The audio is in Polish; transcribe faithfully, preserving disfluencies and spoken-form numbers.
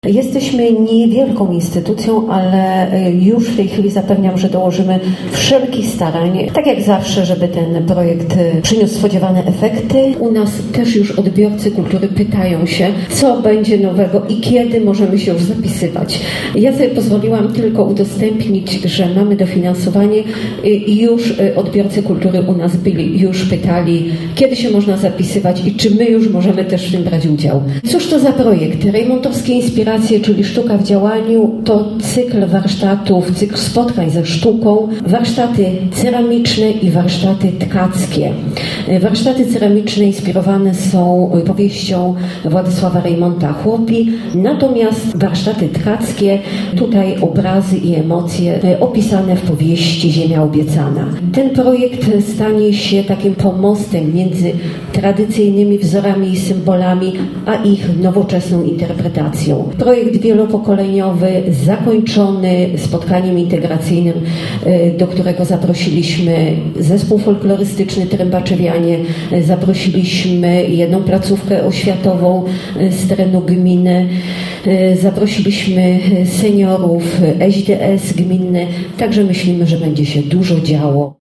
Jesteśmy niewielką instytucją, ale już w tej chwili zapewniam, że dołożymy wszelkich starań, tak jak zawsze, żeby ten projekt przyniósł spodziewane efekty. U nas też już odbiorcy kultury pytają się, co będzie nowego i kiedy możemy się już zapisywać. Ja sobie pozwoliłam tylko udostępnić, że mamy dofinansowanie i już odbiorcy kultury u nas byli, już pytali, kiedy się można zapisywać i czy my już możemy też w tym brać udział. Cóż to za projekt? Rejmontowskie Inspiracje, czyli Sztuka w działaniu, to cykl warsztatów, cykl spotkań ze sztuką, warsztaty ceramiczne i warsztaty tkackie. Warsztaty ceramiczne inspirowane są powieścią Władysława Rejmonta Chłopi, natomiast warsztaty tkackie, tutaj obrazy i emocje opisane w powieści Ziemia obiecana. Ten projekt stanie się takim pomostem między tradycyjnymi wzorami i symbolami, a ich nowoczesną interpretacją. Projekt wielopokoleniowy, zakończony spotkaniem integracyjnym, do którego zaprosiliśmy zespół folklorystyczny Trębaczewianie, zaprosiliśmy jedną placówkę oświatową z terenu gminy, zaprosiliśmy seniorów, S D S gminne, także myślimy, że będzie się dużo działo.